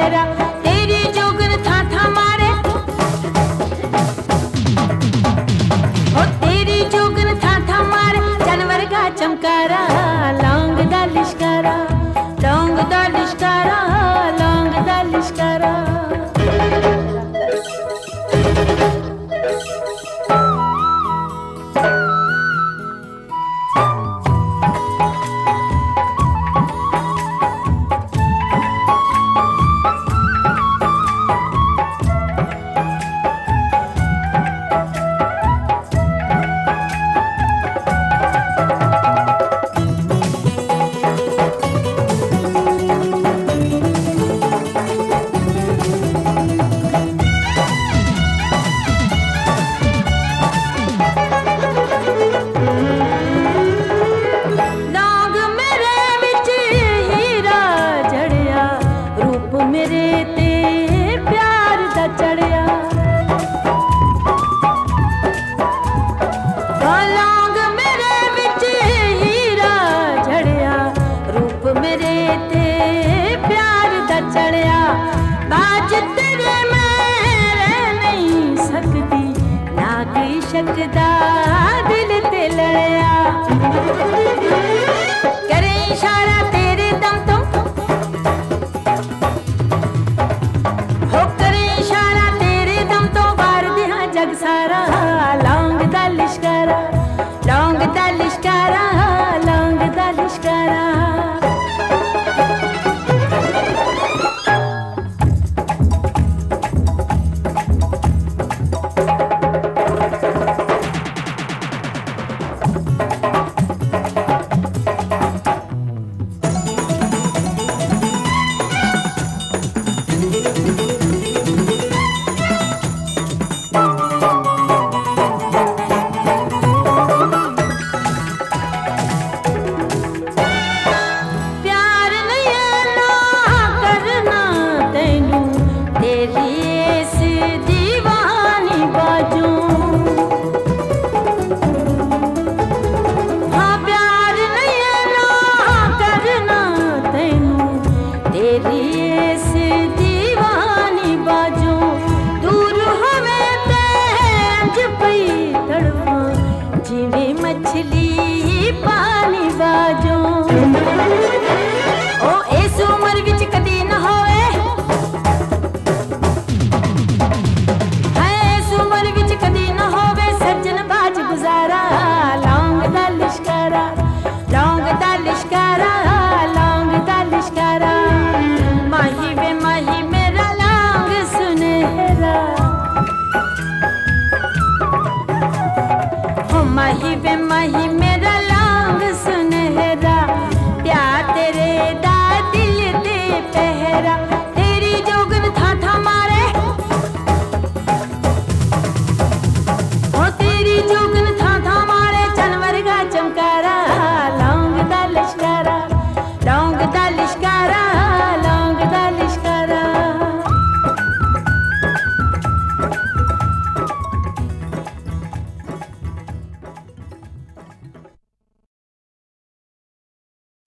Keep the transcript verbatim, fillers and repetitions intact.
पहरा, तेरी जोगन था था मारे, ओ तेरी जोगन था था मारे, जानवर का चमकारा, लौंग दा लिशकारा, लौंग दा लिशकारा, लौंग दा लिशकारा। मेरे ते प्यार दा चढ़िया, लौंग मेरे विच हीरा झड़िया, रूप मेरे ते प्यार दा चढ़िया, बाज तेरे मैं रह नहीं सकती, ना कोई शकदा दिल ते लड़िया, करे इशारा तेरे दम तो, जग सारा, लौंग दा लिशकारा, लौंग दा लिशकारा, लौंग दा लिशकारा। मछली पानी बाजो, ओ इस उम्र विच कदी न होए, है इस उम्र विच कदी न होवे, सज्जन बाज गुजारा, लौंग दा लिशकारा, लौंग दा लिशकारा, लौंग दा लिशकारा। माही वे माही मेरा लौंग सुनहरा, हो माही वे माही मेरा लौंग सुनहरा, प्यार तेरे दा दिल दे पहरा।